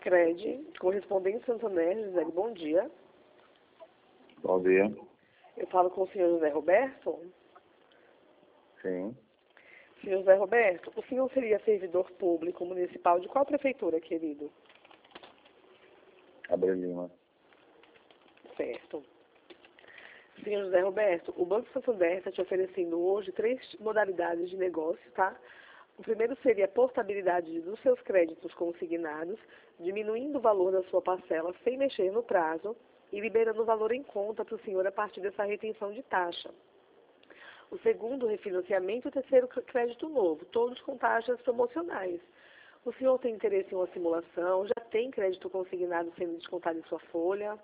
Cred, correspondente Santander, José, bom dia. Bom dia. Eu falo com o senhor José Roberto. Sim. Senhor José Roberto, o senhor seria servidor público municipal de qual prefeitura, querido? Abreu Lima. Certo. Senhor José Roberto, o Banco Santander está te oferecendo hoje 3 modalidades de negócio, tá? O primeiro seria a portabilidade dos seus créditos consignados, diminuindo o valor da sua parcela sem mexer no prazo e liberando o valor em conta para o senhor a partir dessa retenção de taxa. O segundo, refinanciamento, e o terceiro, crédito novo, todos com taxas promocionais. O senhor tem interesse em uma simulação? Já tem crédito consignado sendo descontado em sua folha?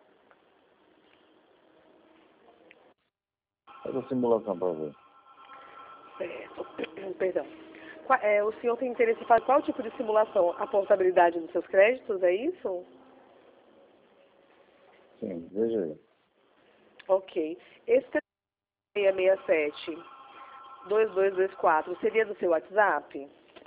Faz a simulação para ver. Certo. Perdão. O senhor tem interesse em fazer qual tipo de simulação? A portabilidade dos seus créditos, é isso? Sim, veja aí. Ok. Esse 667-2224 seria do seu WhatsApp?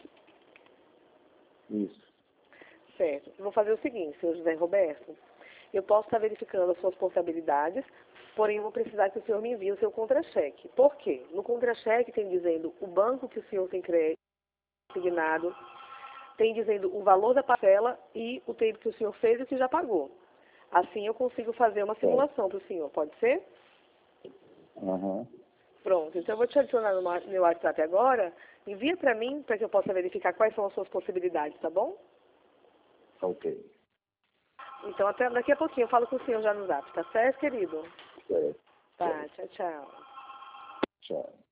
Isso. Certo. Eu vou fazer o seguinte, senhor José Roberto. Eu posso estar verificando as suas portabilidades, porém eu vou precisar que o senhor me envie o seu contra-cheque. Por quê? No contra-cheque tem dizendo o banco que o senhor tem crédito consignado, tem dizendo o valor da parcela e o tempo que o senhor fez e o que já pagou. Assim eu consigo fazer uma simulação para o senhor, pode ser? Uhum. Pronto, então eu vou te adicionar no meu WhatsApp agora, envia para mim para que eu possa verificar quais são as suas possibilidades, tá bom? Ok. Então até daqui a pouquinho eu falo com o senhor já no Zap, tá certo, querido? Certo. Tá, tchau, tchau. Tchau.